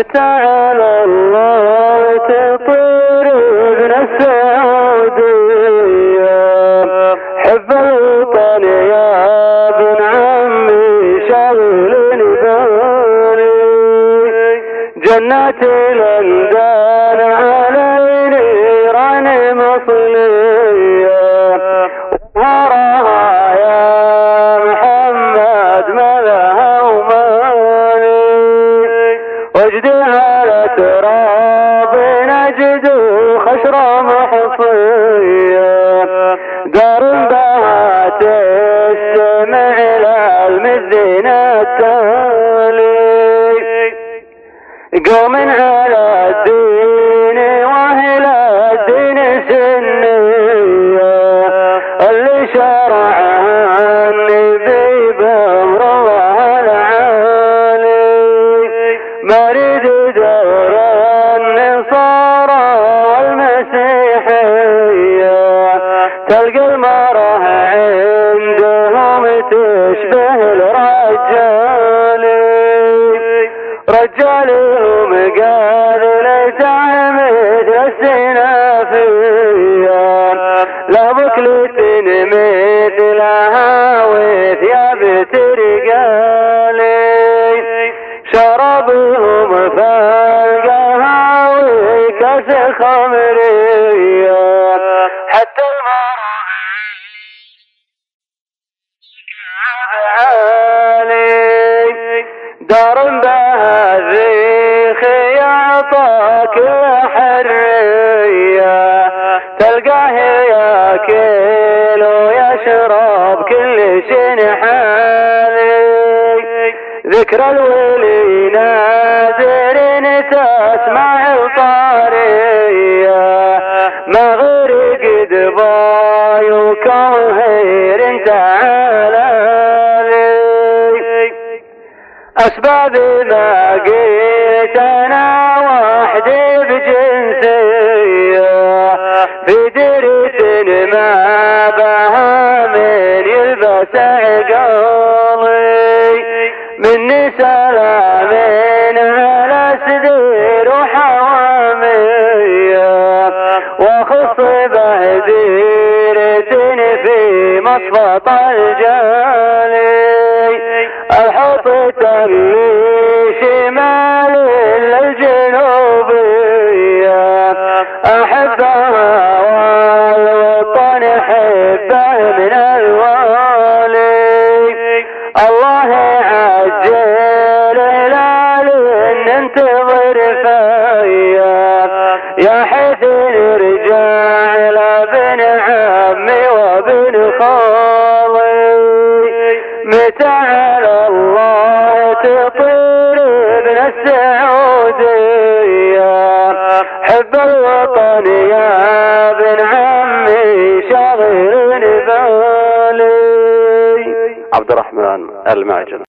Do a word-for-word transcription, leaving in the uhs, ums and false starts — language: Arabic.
متى على الله تطير ابن السعودية حب الوطن يا ابن عمي شغلني بالي جنات الأندال على نيران مصلية وراها يا محمد ملها ومالي وجدي على تراب نجد خشرة محصية دار بها تستمع للمذن التالي قوم على الدين واهل الدين سنية اللي شرعها النبي بامره العالي مريد دور النصارى والمسيحية تلقى المرأة عندهم تشبه الرجال رجالهم قال لتعمد السنافية لا بكلة مثلها وثياب ترقالي شربهم فالقهاوي كاس خمرية حتى المرأة عالي دار بها الريخ يعطاك حرية تلقاه ياكل ويشرب كل شيء حالي ذكر الولي نادر تسمع الطارية ما غرق دباي وكوهير تعالى أسباب لقيت أنا وحدي بجنسية في درس ما بها من يلبس عقالي مني سلام على سدير وحوامية وخص بهديرة في مصفط الجالي الحطت اللي شمال الجنوبية أحبها والوطن حبه من الوالي الله عجل هلال ننتظر فيا يا حيث نرجع لابن عمي وابن خالي متى على الله تطير ابن السعودية حب الوطن يا ابن عمي شاغل بالي. عبد الرحمن المعجن.